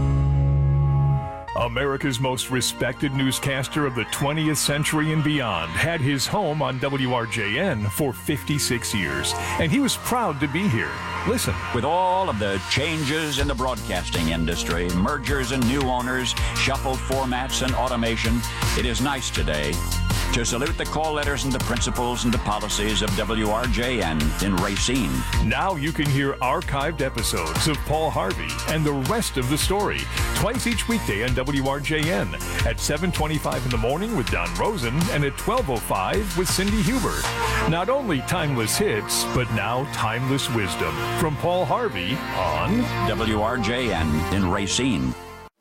Speaker 23: America's most respected newscaster of the twentieth century and beyond had his home on W R J N for fifty-six years, and he was proud to be here. Listen.
Speaker 16: With all of the changes in the broadcasting industry, mergers and new owners, shuffled formats and automation, it is nice today to salute the call letters and the principles and the policies of W R J N in Racine.
Speaker 23: Now you can hear archived episodes of Paul Harvey and the rest of the story twice each weekday on W R J N at seven twenty-five in the morning with Don Rosen and at twelve oh five with Cindy Huber. Not only timeless hits, but now timeless wisdom from Paul Harvey on
Speaker 16: W R J N in Racine.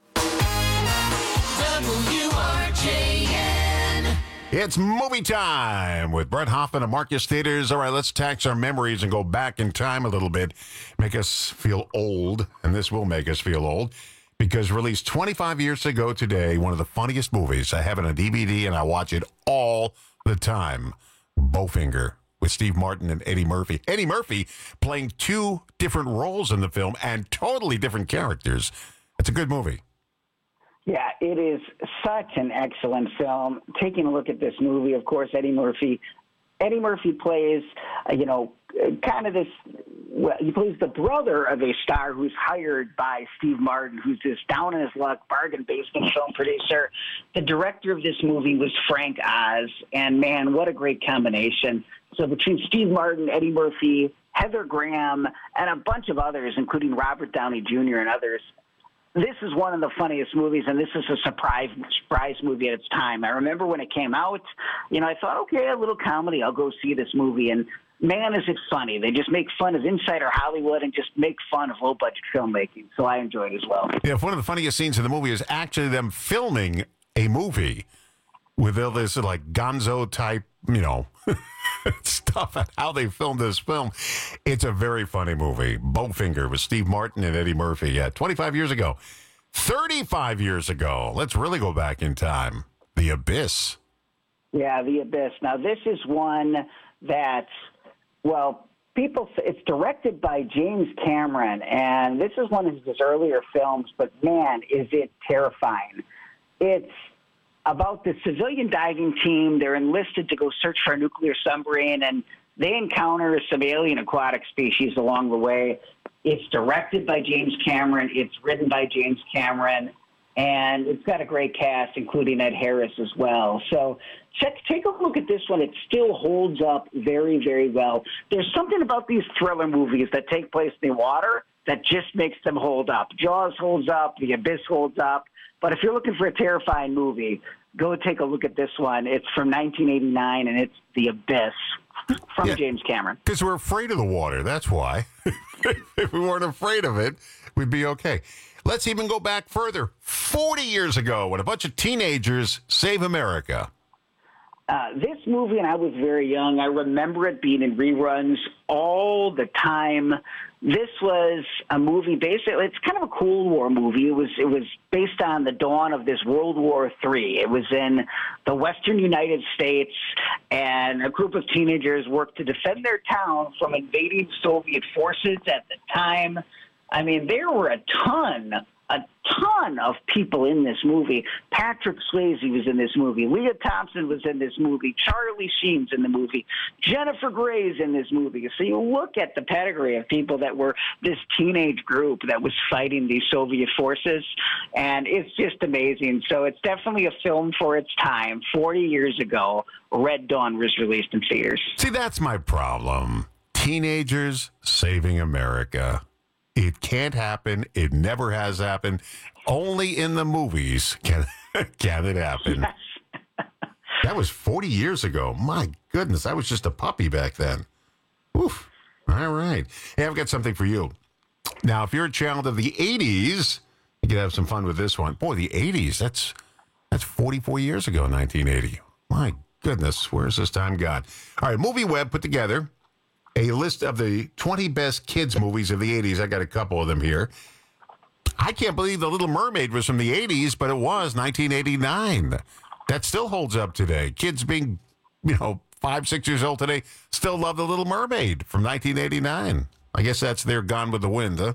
Speaker 3: W R J N.
Speaker 20: It's movie time with Brett Hoffman of Marcus Theaters. All right, let's tax our memories and go back in time a little bit, make us feel old, and this will make us feel old, because released twenty-five years ago today, one of the funniest movies. I have it on D V D, and I watch it all the time. Bowfinger. with Steve Martin and Eddie Murphy. Eddie Murphy playing two different roles in the film and totally different characters. It's a good movie.
Speaker 12: Yeah, it is such an excellent film. Taking a look at this movie, of course, Eddie Murphy. Eddie Murphy plays, uh, you know, kind of this, well, he plays the brother of a star who's hired by Steve Martin, who's this down in his luck bargain basement film producer. The director of this movie was Frank Oz, and man, what a great combination. So between Steve Martin, Eddie Murphy, Heather Graham, and a bunch of others, including Robert Downey Junior and others, this is one of the funniest movies, and this is a surprise surprise movie at its time. I remember when it came out, you know, I thought, okay, a little comedy, I'll go see this movie. And man, is it funny. They just make fun of Insider Hollywood and just make fun of low-budget filmmaking. So I enjoyed it as well.
Speaker 20: Yeah, one of the funniest scenes in the movie is actually them filming a movie with all this, like, gonzo-type, you know, stuff and how they filmed this film. It's a very funny movie. Bowfinger with Steve Martin and Eddie Murphy. Yeah, twenty-five years ago. thirty-five years ago. Let's really go back in time. The Abyss.
Speaker 12: Yeah, The Abyss. Now, this is one that, well, people, it's directed by James Cameron, and this is one of his earlier films, but man, is it terrifying. It's about the civilian diving team. They're enlisted to go search for a nuclear submarine, and they encounter some alien aquatic species along the way. It's directed by James Cameron. It's written by James Cameron, and it's got a great cast, including Ed Harris as well. So check, take a look at this one. It still holds up very, very well. There's something about these thriller movies that take place in the water that just makes them hold up. Jaws holds up. The Abyss holds up. But if you're looking for a terrifying movie, go take a look at this one. It's from nineteen eighty-nine, and it's The Abyss from
Speaker 20: Yeah.
Speaker 12: James Cameron.
Speaker 20: Because we're afraid of the water. That's why. If we weren't afraid of it, we'd be okay. Let's even go back further. forty years ago, when a bunch of teenagers save America.
Speaker 12: Uh, this movie, and I was very young, I remember it being in reruns all the time. This was a movie basically, it's kind of a Cold War movie. It was it was based on the dawn of this World War Three. It was in the Western United States, and a group of teenagers worked to defend their town from invading Soviet forces at the time. I mean, there were a ton, a ton of people in this movie. Patrick Swayze was in this movie. Leah Thompson was in this movie. Charlie Sheen's in the movie. Jennifer Grey's in this movie. So you look at the pedigree of people that were this teenage group that was fighting these Soviet forces, and it's just amazing. So it's definitely a film for its time. forty years ago, Red Dawn was released in theaters.
Speaker 20: See, that's my problem. Teenagers saving America. It can't happen. It never has happened. Only in the movies can, can it happen.
Speaker 12: Yes.
Speaker 20: That was forty years ago. My goodness, I was just a puppy back then. Oof. All right. Hey, I've got something for you. Now, if you're a child of the eighties, you can have some fun with this one. Boy, the eighties, that's that's forty-four years ago, nineteen eighty. My goodness, where's this time gone? All right, Movie Web put together a list of the twenty best kids movies of the eighties. I got a couple of them here. I can't believe The Little Mermaid was from the eighties, but it was nineteen eighty-nine. That still holds up today. Kids being, you know, five, six years old today still love The Little Mermaid from nineteen eighty-nine. I guess that's their Gone with the Wind, huh?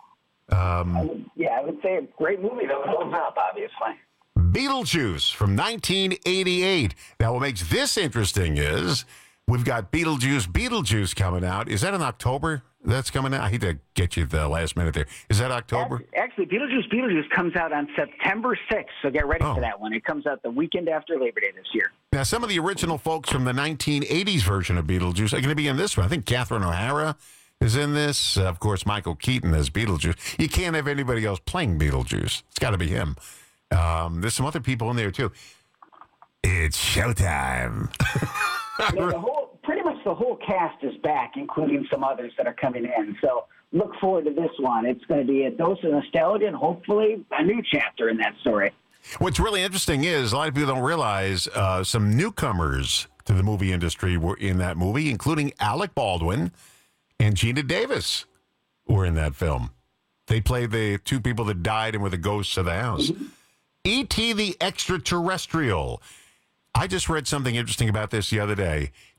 Speaker 20: Um,
Speaker 12: yeah, I would say a great movie that holds up, obviously.
Speaker 20: Beetlejuice from nineteen eighty-eight. Now, what makes this interesting is we've got Beetlejuice, Beetlejuice coming out. Is that in October? That's coming out? I hate to get you the last minute there. Is that October?
Speaker 12: Actually, Beetlejuice, Beetlejuice comes out on September sixth, so get ready
Speaker 20: Oh.
Speaker 12: for that one. It comes out the weekend after Labor Day this year.
Speaker 20: Now, some of the original folks from the nineteen eighties version of Beetlejuice are going to be in this one. I think Catherine O'Hara is in this. Uh, of course, Michael Keaton as Beetlejuice. You can't have anybody else playing Beetlejuice. It's got to be him. Um, there's some other people in there, too. It's showtime.
Speaker 12: Yeah, the whole, pretty much the whole cast is back, including some others that are coming in. So look forward to this one. It's going to be a dose of nostalgia and hopefully a new chapter in that story.
Speaker 20: What's really interesting is a lot of people don't realize uh, some newcomers to the movie industry were in that movie, including Alec Baldwin and Gina Davis were in that film. They played the two people that died and were the ghosts of the house. E T the Extraterrestrial. I just read something interesting about this the other day.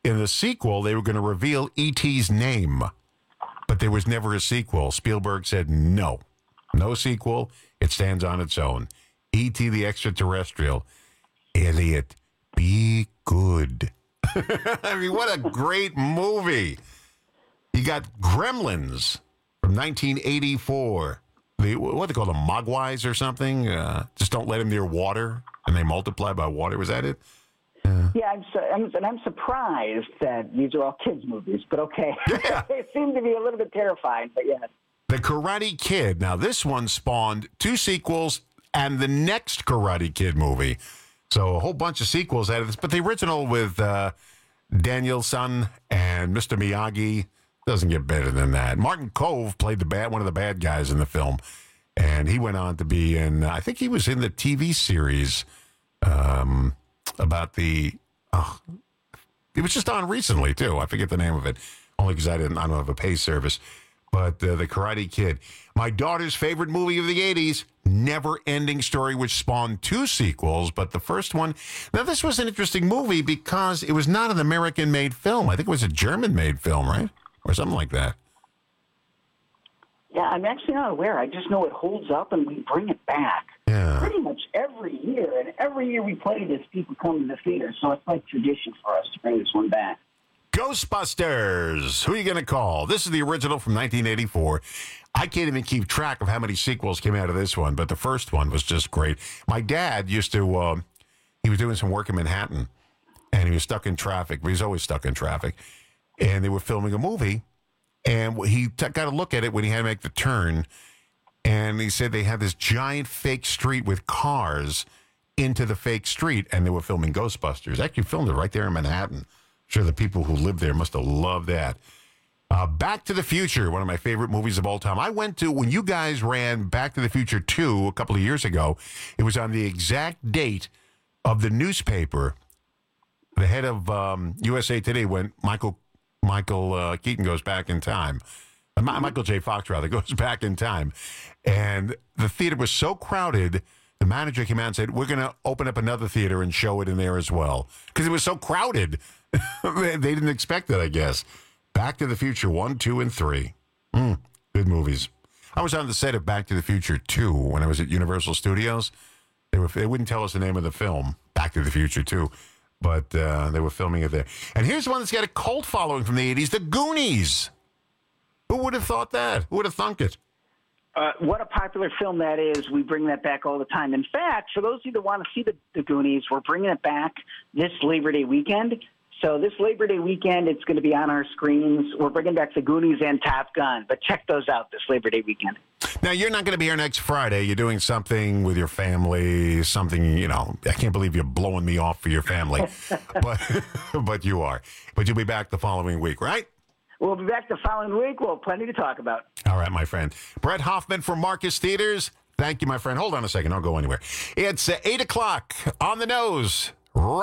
Speaker 20: in the sequel, they were going to reveal E T's name, but there was never a sequel. Spielberg said no. No sequel. It stands on its own. E T the Extraterrestrial. Elliot, be good. I mean, what a great movie. You got Gremlins from nineteen eighty-four. The, what they call them, Mogwais or something? Uh, just don't let them near water, and they multiply by water. Was that it? Uh,
Speaker 12: yeah, I'm, so, I'm, and I'm surprised that these are all kids' movies, but okay.
Speaker 20: Yeah.
Speaker 12: They seem to be a little bit terrifying, but yes.
Speaker 20: The Karate Kid. Now, this one spawned two sequels and the next Karate Kid movie. So a whole bunch of sequels out of this. But the original with uh, Daniel-san and Mister Miyagi doesn't get better than that. Martin Kove played the bad one of the bad guys in the film. And he went on to be in, I think he was in the T V series um, about the, oh, it was just on recently, too. I forget the name of it, only because I didn't, I don't have a pay service. But uh, The Karate Kid. My daughter's favorite movie of the eighties, Never-Ending Story, which spawned two sequels. But the first one, now this was an interesting movie because it was not an American-made film. I think it was a German-made film, right? Or something like that.
Speaker 12: Yeah, I'm actually not aware. I just know it holds up and we bring it back.
Speaker 20: Yeah.
Speaker 12: Pretty much every year. And every year we play this, people come to the theater. So it's like tradition for us to bring this one back.
Speaker 20: Ghostbusters. Who are you going to call? This is the original from nineteen eighty-four. I can't even keep track of how many sequels came out of this one, but the first one was just great. My dad used to, uh, he was doing some work in Manhattan, and he was stuck in traffic. But he's always stuck in traffic. And they were filming a movie, and he t- got a look at it when he had to make the turn, and he said they had this giant fake street with cars into the fake street, and they were filming Ghostbusters. Actually filmed it right there in Manhattan. Sure, the people who lived there must have loved that. Uh, Back to the Future, one of my favorite movies of all time. I went to, when you guys ran Back to the Future two a couple of years ago, it was on the exact date of the newspaper. The head of um, U S A Today, when Michael Michael uh, Keaton goes back in time. Uh, Michael J. Fox, rather, goes back in time. And the theater was so crowded, the manager came out and said, we're going to open up another theater and show it in there as well. Because it was so crowded. They didn't expect it, I guess. Back to the Future one, two, and three. Mm, good movies. I was on the set of Back to the Future two when I was at Universal Studios. They were they wouldn't tell us the name of the film, Back to the Future two, but uh, they were filming it there. And here's one that's got a cult following from the eighties, The Goonies. Who would have thought that? Who would have thunk it?
Speaker 12: Uh, what a popular film that is. We bring that back all the time. In fact, for those of you that want to see the, the Goonies, we're bringing it back this Labor Day weekend. So this Labor Day weekend, it's going to be on our screens. We're bringing back the Goonies and Top Gun, but check those out this Labor Day weekend.
Speaker 20: Now, you're not going to be here next Friday. You're doing something with your family, something, you know, I can't believe you're blowing me off for your family, but but you are. But you'll be back the following week, right?
Speaker 12: We'll be back the following week. We'll have plenty to talk about.
Speaker 20: All right, my friend. Brett Hoffman from Marcus Theaters. Thank you, my friend. Hold on a second. Don't go anywhere. It's uh, eight o'clock on the nose.